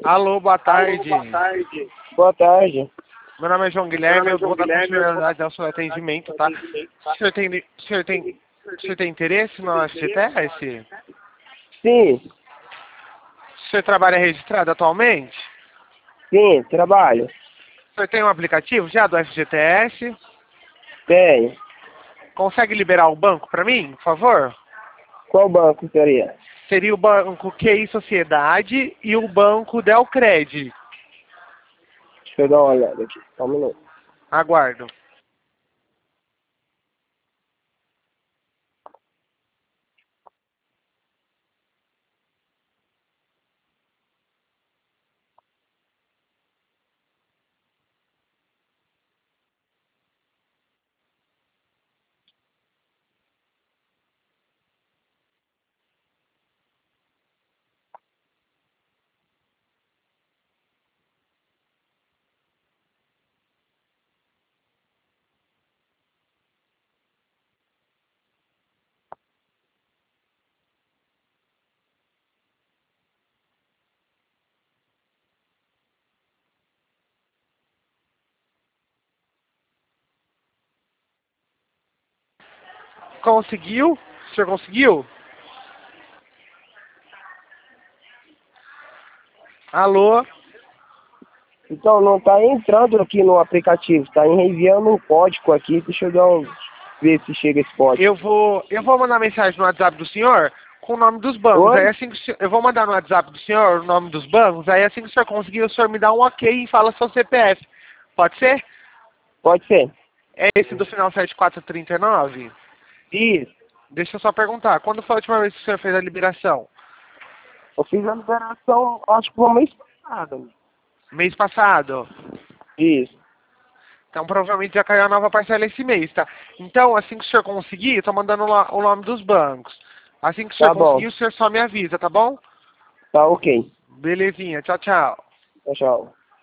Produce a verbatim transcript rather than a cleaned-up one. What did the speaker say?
Alô, boa tarde. Alô, boa tarde. Boa tarde. Meu nome é João Guilherme, Meu nome é eu João vou dar Guilherme, eu vou continuidade ao seu atendimento, tá? O senhor tem, o senhor tem, o senhor tem interesse no F G T S? Sim, O senhor trabalha registrado atualmente? sim, trabalho. O senhor tem um aplicativo já do F G T S? Tenho. Consegue liberar o banco para mim, por favor? Qual banco seria? Seria o banco Q I Sociedade e o banco Delcred. Deixa eu dar uma olhada aqui, só um minuto. Aguardo. Conseguiu? O senhor conseguiu? Alô? Então, não está entrando aqui no aplicativo, está enviando um código aqui, deixa eu dar um, ver se chega esse código. Eu vou, eu vou mandar mensagem no WhatsApp do senhor com o nome dos bancos. Oi? Aí assim que o senhor, eu vou mandar no WhatsApp do senhor o nome dos bancos. Aí assim que o senhor conseguir, o senhor me dá um ok e fala seu C P F. Pode ser? Pode ser. É esse do final sete quatro três nove? Isso. Deixa eu só perguntar. Quando foi a última vez que o senhor fez a liberação? Eu fiz a liberação, acho que foi mês passado. Mês passado? Isso. Então provavelmente já caiu a nova parcela esse mês, tá? Então, assim que o senhor conseguir, eu tô mandando lá o nome dos bancos. Assim que o senhor Tá bom. conseguir, o senhor só me avisa, tá bom? Tá ok. Belezinha. Tchau, tchau. Tchau, tchau.